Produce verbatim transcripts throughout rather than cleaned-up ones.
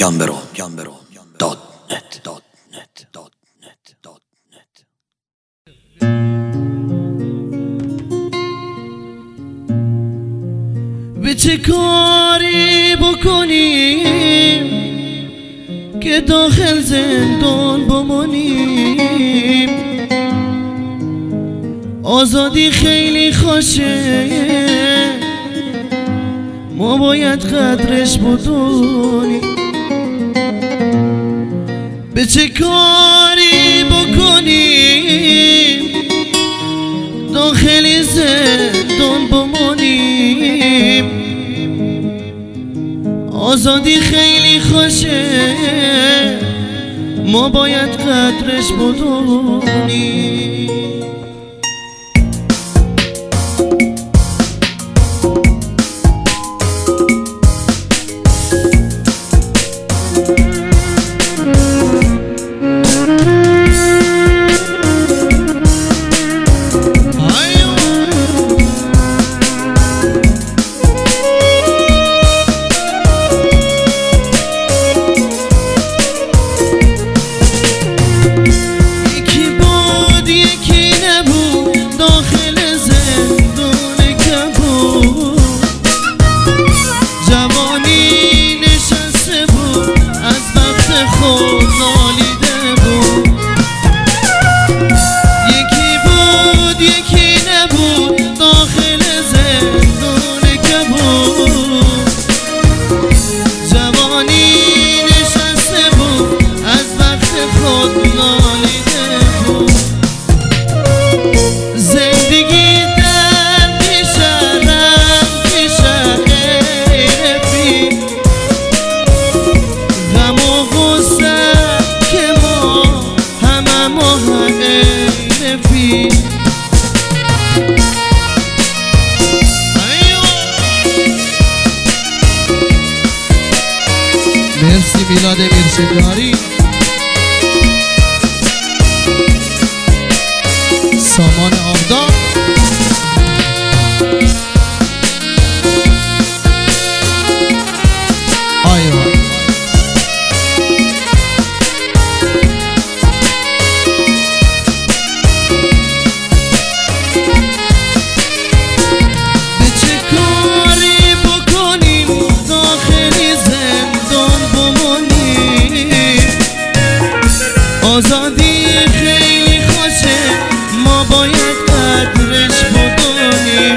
گمبرو گمبرو دات نت دات نت دات نت دات نت. به چه کاری بکنیم که داخل زندان بمانیم؟ آزادی خیلی خوشه، ما باید قدرش بدونیم. به چه کاری بکنیم داخل زندان بمانیم؟ آزادی خیلی خوشه، ما باید قدرش بدونیم. مرسی میلاد میرشکاری، سامان آبدار. آیوه آزادی خیلی خوشه، ما باید قدرش بدونیم.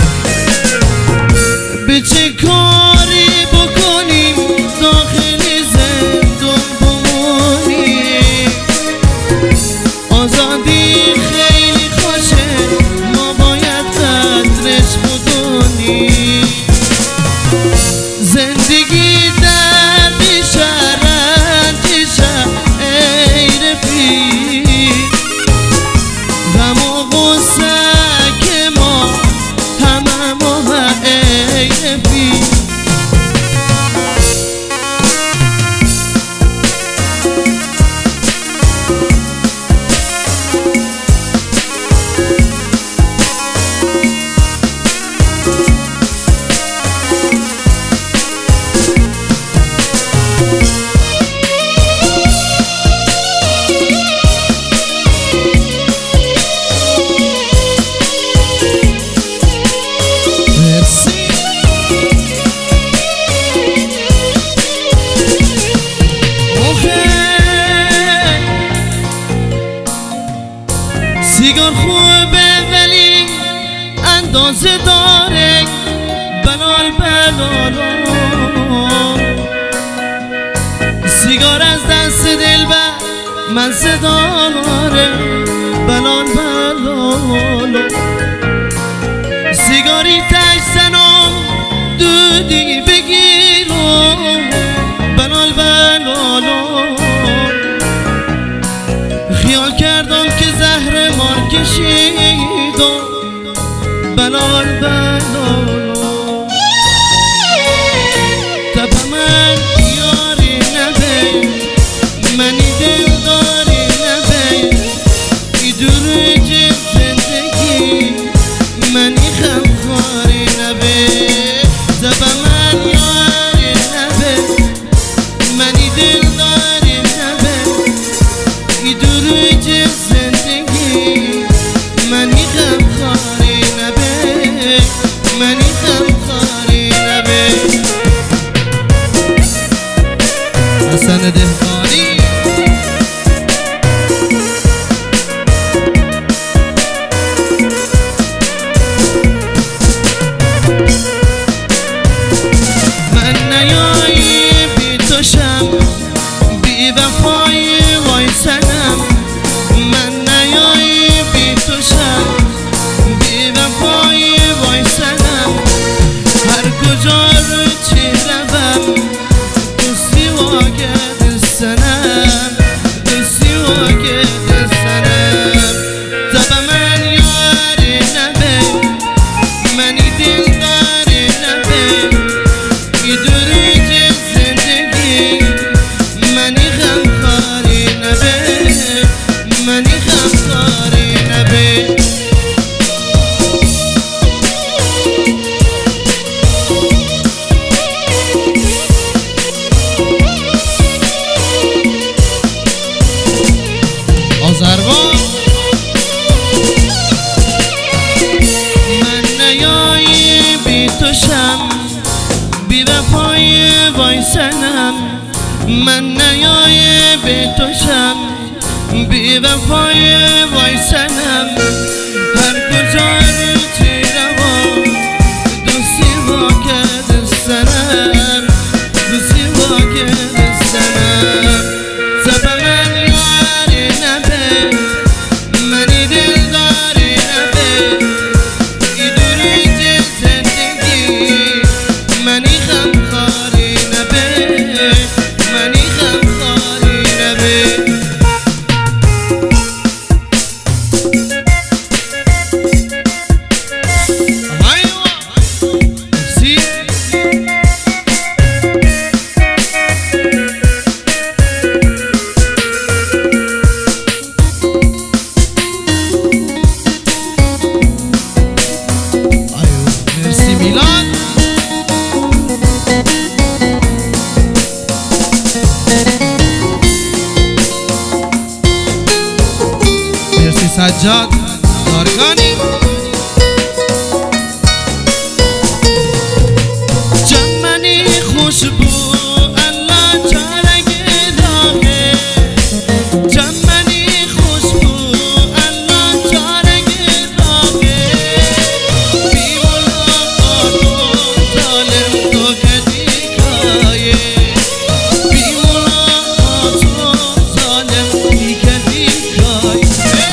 به چه کاری بکنیم داخل زندان بمونیم؟ آزادی خیلی خوشه، ما باید قدرش بدونیم. زندگی دردشه رنجشه غم و غصه که ما همه ما حیفی. سیگار خوبه ولی اندازه داره، بلال بلالا. سیگار از دست دلبر من صدا داره، بلال بلالا. سیگاری تش زنم دودی بگیرم، بلال بلالا. خیال کردم که زهر مار کشیدم، بلال بلالا. تب من یاری نده، منی دل داری نده، ای دور جب زندگی منی دلداری نبه ای دروج زندگی منی غمخواری نبه منی غمخواری نبه حسن دهقانی من نیایی بی تو شم بی وفایی وای سنم من نیایی بی تو شم بی وفایی وای سنم هر کجا رو چی روم دوستی واگد سنم دوستی واگد سنم تب من یاری نبه منی دلداری نبه ای دروج زندگی منی غمخواری نبه منی غمخواری نبه آذربایجان من نیایی بی تو شم بی وفایی وای سنم من نیایی بی تو شم بی وفایی وای سنم هر کجا رو چی روم دوستی واگد سنم دوستی واگد سنم تب من یاری نبه منی دلداری نبه ای دروج زندگی منی غمخواری نبه منی غمخواری نبه مرسی میلاد مرسی سجاد دارگانی چمنی خوشبو الله چارگ داغه چمنی خوشبو الله چارگ داغه بی ملاقات ظالم تو کدی کایه بی ملاقات ظالم تو کدی کایه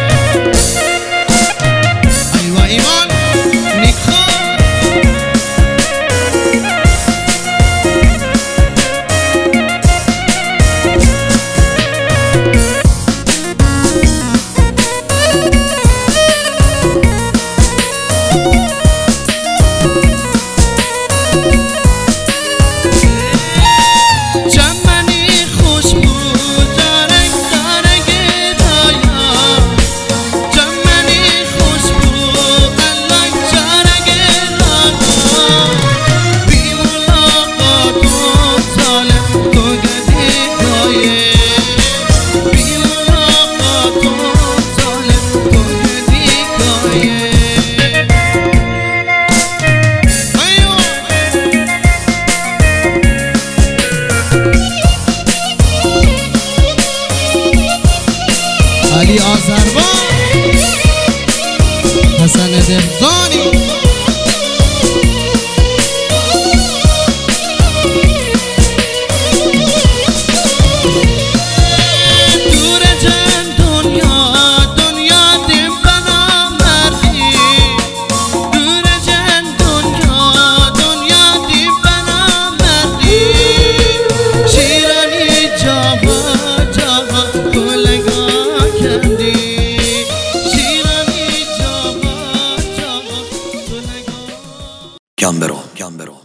ایوا ایمان نیکا چمنی خوشبو دارک دارک دایا چمنی خوشبو الله چارک دایا بی ملاقات ظالم تو گدی کایه بی ملاقات ظالم تو گدی کایه علی آذربایجان حسن دهقانی دور جان دنیا دنیا دیم بنا مردی دور جان دنیا دنیا دیم بنا مردی شیرانی جاها جاها کلگاه کندی شیرانی جاها جاها کلگاه گم برو گم برو